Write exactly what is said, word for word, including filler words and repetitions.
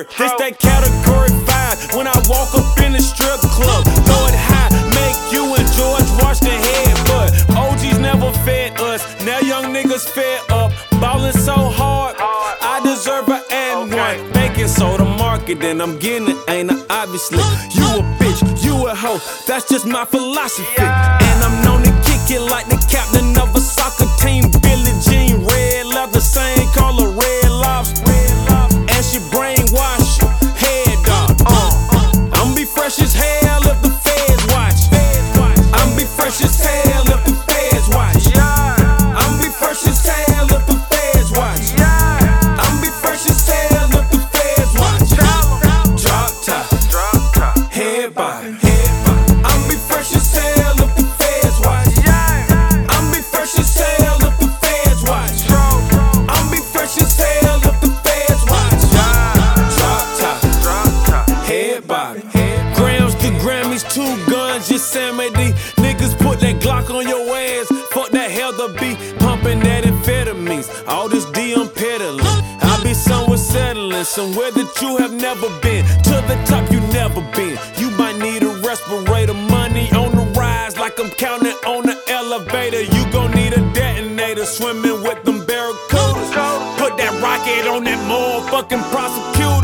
This that category five. When I walk up in the strip club, throw it high, make you and George wash their head. But O Gs never fed us. Now young niggas fed up. Ballin' so hard, I deserve an and one. Baking soda marketing, I'm getting it, ain't I? Obviously, you a bitch, you a hoe. That's just my philosophy. And I'm known to kick it like the captain of a soccer team. Billie Jean, red leather, same color, red lobster. And she brainwash you, head dog. Uh, I'm be fresh as hell if the feds watch. I'm be fresh as hell if the feds watch. I'm be fresh as hell if the feds watch. I'm be fresh as hell if the feds watch. Drop top, head body. I'm be fresh as hell if the feds watch. I'm be fresh as hell if the feds watch. I'm be fresh as hell if the feds watch. Drop top, head body. Grams to Grammys, two guns, just Sam A D. Niggas put that Glock on your ass. Fuck that Heather B, pumping that amphetamines. All this D I'm peddling. I be somewhere settling, somewhere that you have never been. To the top you never been. You might need a respirator. Money on the rise, like I'm counting on the elevator. You gon' need a detonator. Swimming with them barracudas. Put that rocket on that motherfucking prosecutor.